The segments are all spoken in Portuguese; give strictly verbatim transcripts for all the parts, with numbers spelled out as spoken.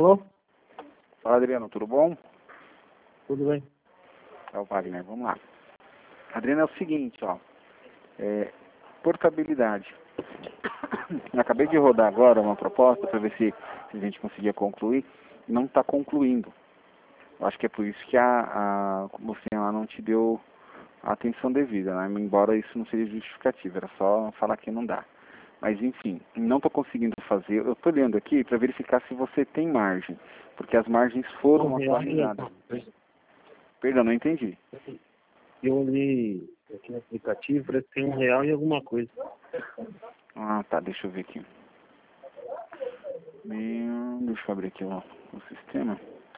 Alô? Fala, Adriano, tudo bom? Tudo bem? É o Wagner, vamos lá. Adriano, é o seguinte, ó. É, portabilidade. Eu acabei de rodar agora uma proposta para ver se, se a gente conseguia concluir. Não está concluindo. Eu acho que é por isso que a, a você lá não te deu a atenção devida, né? Embora isso não seja justificativo, era só falar que não dá. Mas enfim, não estou conseguindo fazer. Eu estou olhando aqui para verificar se você tem margem, porque as margens foram Um real e atualizadas. alguma coisa. Perdão, não entendi. Eu olhei aqui no aplicativo, parece que tem um real e alguma coisa. Ah, tá, deixa eu ver aqui. Meu, deixa eu abrir aqui o, o sistema.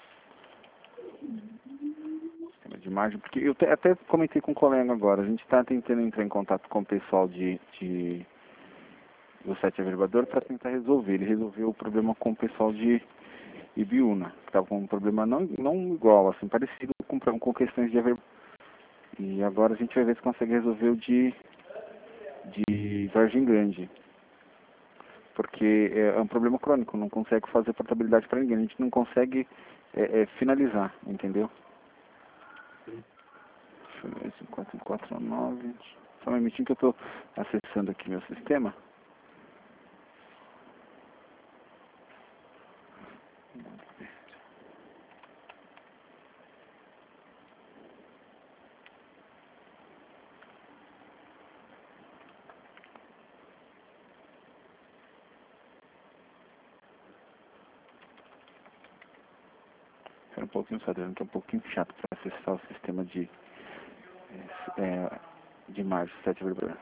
Sistema de margem, porque eu te, até comentei com um colega agora, a gente está tentando entrar em contato com o pessoal de, de do sete averiguador para tentar resolver. Ele resolveu o problema com o pessoal de Ibiúna, que estava com um problema não, não igual, assim, parecido com, com questões de aver... E agora a gente vai ver se consegue resolver o de, de Vargem Grande. Porque é um problema crônico, não consegue fazer portabilidade para ninguém, a gente não consegue é, é, finalizar, entendeu? Deixa eu ver, cinco quatro quatro nove. Só um minutinho que eu estou acessando aqui meu sistema. É um pouquinho sadrão, que é um pouquinho chato para acessar o sistema de, é, de margem sete averiguador.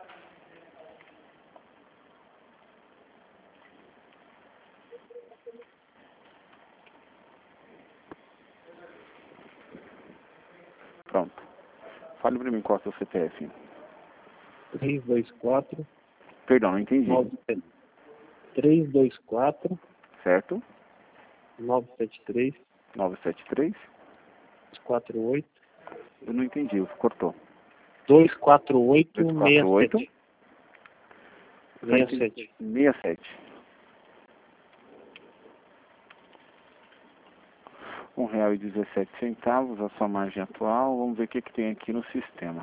Pronto. Fale para mim qual é o seu C P F. três dois quatro, Perdão, não entendi. três dois quatro, Certo? nove sete três, nove sete três. quatro oito, Eu não entendi, cortou. dois quatro oito, dois quatro oito. seis sete. sessenta e sete. Um real e dezessete centavos, a sua margem atual. Vamos ver o que, que tem aqui no sistema.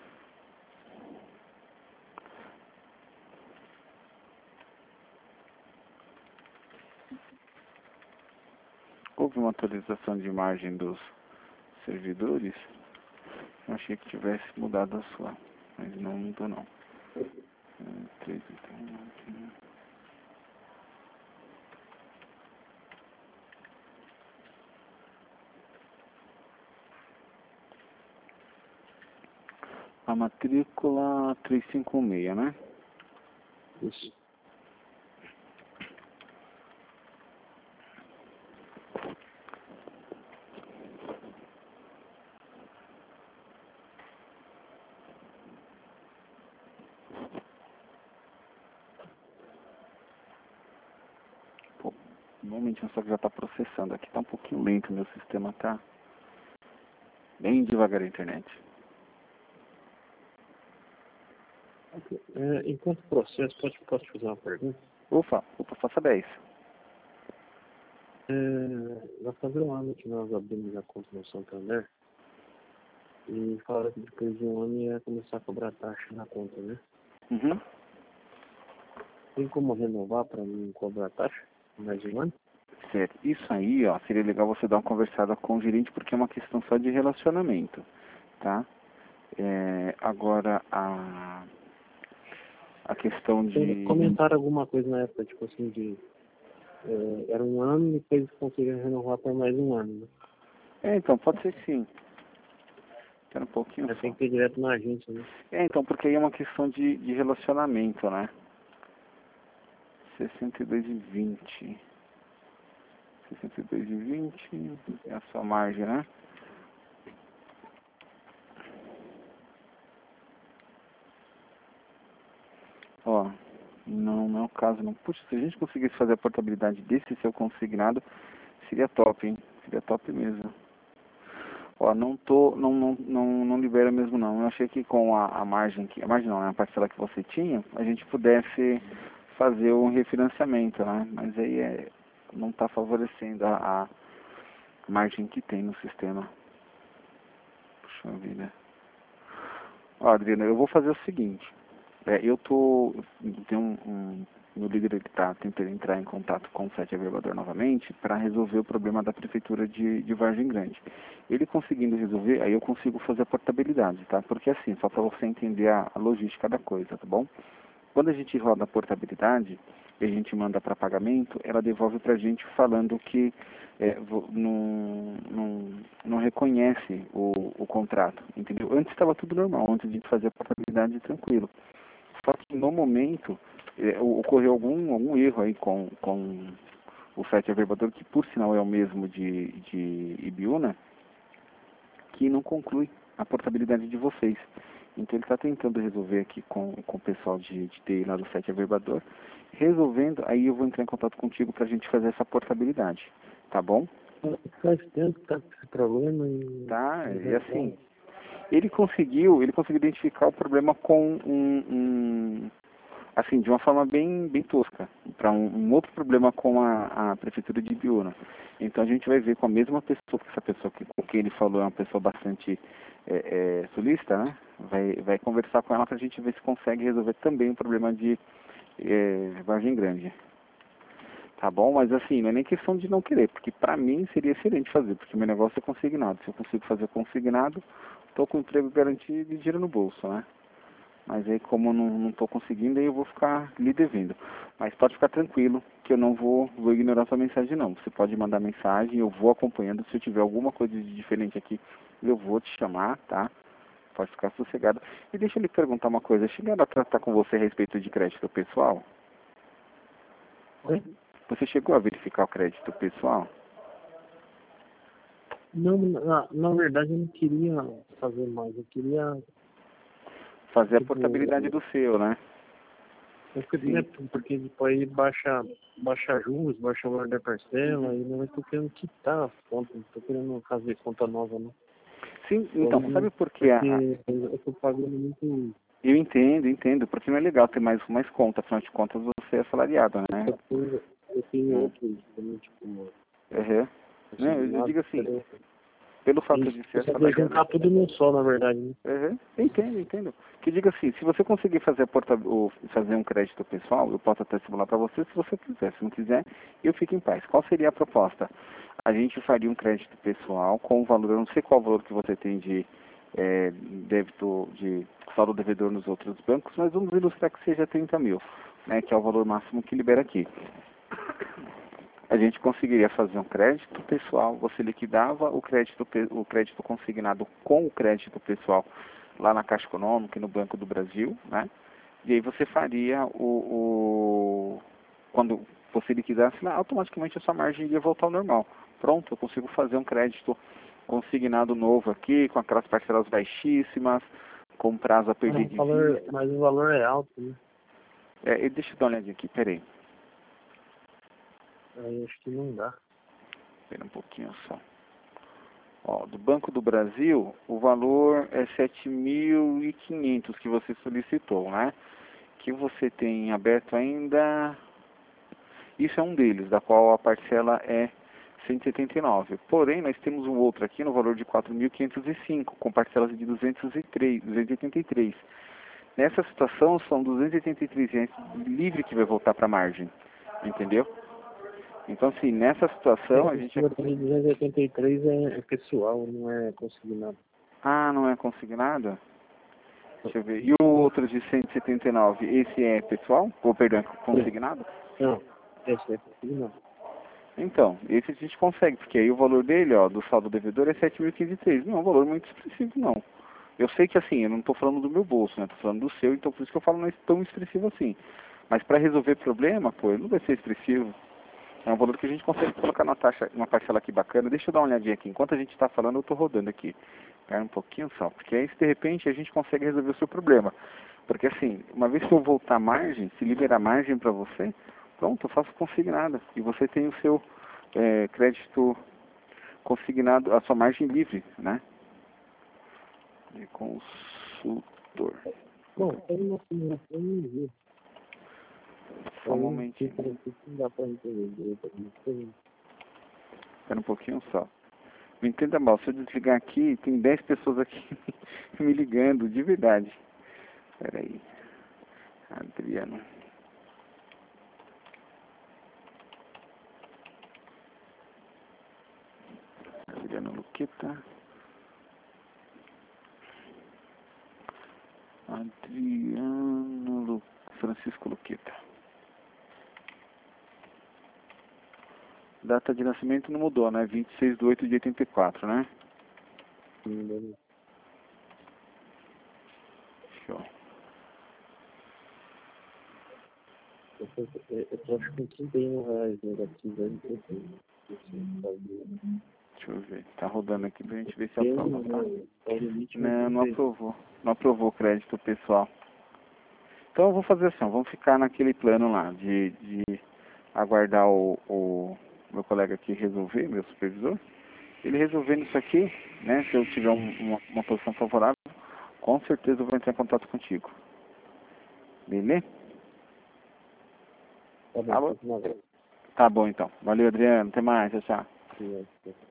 Houve uma atualização de margem dos servidores. Eu achei que tivesse mudado a sua, mas não mudou não. três, então, a matrícula trezentos e cinquenta e seis, né? Isso. Pô, normalmente só que já está processando. Aqui está um pouquinho lento, meu sistema tá bem devagar a internet. É, enquanto processo, pode, posso te fazer uma pergunta? Ufa, opa, faça dez. É, vai fazer um ano que nós abrimos a conta no Santander e falaram que depois de um ano ia começar a cobrar taxa na conta, né? Uhum. Tem como renovar para não cobrar taxa mais de um ano? Certo. Isso aí, ó, seria legal você dar uma conversada com o gerente, porque é uma questão só de relacionamento, tá? É, agora, a, a questão de... Comentaram alguma coisa na época, tipo assim, de... É, era um ano e depois conseguiram renovar por mais um ano, né? É, então, pode ser que sim. Quero um pouquinho Mas só. tem que ir direto na agência, né? É, então, porque aí é uma questão de, de relacionamento, né? sessenta e dois e vinte. sessenta e dois e vinte é a sua margem, né? Ó, não, não é o caso, não. Puxa, se a gente conseguisse fazer a portabilidade desse seu consignado, seria top, hein? Seria top mesmo. Ó, não tô, não, não, não, não libera mesmo não. Eu achei que com a, a margem, que, a margem não, né? A parcela que você tinha, a gente pudesse fazer um refinanciamento, né? Mas aí é, não tá favorecendo a, a margem que tem no sistema. Puxa vida. Ó, Adriana, eu vou fazer o seguinte. É, eu tô... Tem um, um, meu líder ele tá tentando entrar em contato com o sete Averiguador novamente para resolver o problema da prefeitura de, de Vargem Grande. Ele conseguindo resolver, aí eu consigo fazer a portabilidade, tá? Porque assim, só para você entender a, a logística da coisa, tá bom? Quando a gente roda a portabilidade e a gente manda para pagamento, ela devolve para a gente falando que é, não, não, não reconhece o, o contrato, entendeu? Antes estava tudo normal, antes de a gente fazer a portabilidade tranquilo. Só que no momento é, ocorreu algum, algum erro aí com, com o site Averiguador, que por sinal é o mesmo de, de Ibiúna, que não conclui a portabilidade de vocês. Então ele está tentando resolver aqui com, com o pessoal de, de T I lá do site Averiguador. Resolvendo, aí eu vou entrar em contato contigo para a gente fazer essa portabilidade. Tá bom? Faz tempo que tá com esse problema e... Tá, e assim, ele conseguiu, ele conseguiu identificar o problema com um, um assim, de uma forma bem, bem tosca, para um, um outro problema com a, a prefeitura de Ibiúna. Então a gente vai ver com a mesma pessoa, que essa pessoa que, com quem ele falou é uma pessoa bastante é, é, sulista, né? Vai, vai conversar com ela para a gente ver se consegue resolver também o problema de é, Vargem Grande. Tá bom? Mas assim, não é nem questão de não querer, porque para mim seria excelente fazer, porque meu negócio é consignado. Se eu consigo fazer consignado, estou com emprego garantido e dinheiro no bolso, né? Mas aí como eu não estou conseguindo, aí eu vou ficar lhe devendo. Mas pode ficar tranquilo, que eu não vou, vou ignorar sua mensagem não. Você pode mandar mensagem, eu vou acompanhando. Se eu tiver alguma coisa de diferente aqui, eu vou te chamar, tá? Pode ficar sossegado. E deixa eu lhe perguntar uma coisa. Chegaram a tratar com você a respeito de crédito pessoal? Oi? Você chegou a verificar o crédito pessoal? Não, na, na verdade eu não queria fazer mais, eu queria... Fazer a Tipo, portabilidade do seu, né? eu queria, porque depois baixa, baixa juros, baixa o valor da parcela, e não estou querendo quitar as contas, não estou querendo fazer conta nova, não. Sim, então, Eu, sabe por porque que a... eu estou pagando muito... Eu entendo, entendo, porque não é legal ter mais, mais conta, afinal de contas você é assalariado, né? Eu tenho, eu tenho Hum. outros também, tipo... Uhum. Não, eu, eu digo assim, eu, pelo fato de ser eu só queria assalariado... juntar tudo num só, na verdade, né? Uhum. Entendo, entendo. Que diga assim, se você conseguir fazer, a porta, ou fazer um crédito pessoal, eu posso até simular para você se você quiser. Se não quiser, eu fico em paz. Qual seria a proposta? A gente faria um crédito pessoal com o valor, eu não sei qual valor que você tem de é, débito, de saldo devedor nos outros bancos, mas vamos ilustrar que seja trinta mil, né, que é o valor máximo que libera aqui. A gente conseguiria fazer um crédito pessoal, você liquidava o crédito, o crédito consignado com o crédito pessoal lá na Caixa Econômica e no Banco do Brasil, né? E aí você faria o, o quando você liquidasse lá, automaticamente a sua margem iria voltar ao normal. Pronto, eu consigo fazer um crédito consignado novo aqui, com aquelas parcelas baixíssimas, com prazo a perder Mas o de valor, vista. mas o valor é alto, né? É, e deixa eu dar uma olhadinha aqui, peraí. Aí acho que não dá. Espera um pouquinho só. Ó, do Banco do Brasil, o valor é sete mil e quinhentos que você solicitou, né? Que você tem aberto ainda... Isso é um deles, da qual a parcela é cento e setenta e nove. Porém, nós temos um outro aqui no valor de quatro mil quinhentos e cinco, com parcelas de duzentos e três, duzentos e oitenta e três. Nessa situação, são duzentos e oitenta e três reais livre que vai voltar para a margem, entendeu? Então, assim, nessa situação, a gente... O duzentos e oitenta e três é, é pessoal, não é consignado. Ah, não é consignado? Deixa eu ver. E o outro de cento e setenta e nove, esse é pessoal? Ou, perdão, é consignado? Não, esse é consignado. Então, esse a gente consegue, porque aí o valor dele, ó, do saldo devedor é sete mil e quinze e três. Não é um valor muito expressivo, não. Eu sei que, assim, eu não estou falando do meu bolso, né? Estou falando do seu, então por isso que eu falo não é tão expressivo assim. Mas para resolver problema, pô, ele não vai ser expressivo. É um valor que a gente consegue colocar numa taxa, uma parcela aqui bacana. Deixa eu dar uma olhadinha aqui. Enquanto a gente está falando, eu estou rodando aqui. Espera um pouquinho só, porque aí, se de repente, a gente consegue resolver o seu problema. Porque, assim, uma vez que eu voltar a margem, se liberar margem para você, pronto, eu faço consignada. E você tem o seu é, crédito consignado, a sua margem livre, né? De consultor. Bom, tem uma simulação e Só um momentinho. Não dá pra entender. Espera um pouquinho só. Me entenda mal, se eu desligar aqui, tem dez pessoas aqui me ligando, de verdade. Espera aí. Adriano. Adriano Luqueta. Adriano Lu... Francisco Luqueta. Data de nascimento não mudou, né? vinte e seis de oito de oitenta e quatro, né? Sim, Show. eu tô, eu tô acho que com trinta e um reais negativos aí, não sei. Deixa eu ver. Tá rodando aqui pra gente ver se aprova, tá? É o limite, Não, não aprovou. Não aprovou o crédito pessoal. Então eu vou fazer assim, ó, vamos ficar naquele plano lá, de, de aguardar o, o meu colega aqui resolver, meu supervisor. Ele resolvendo isso aqui, né, se eu tiver um, uma, uma posição favorável, com certeza eu vou entrar em contato contigo. Beleza? Tá Tá bom, bom? tá bom. Tá bom então. Valeu, Adriano. Até mais. Tchau, tchau. Sim, é.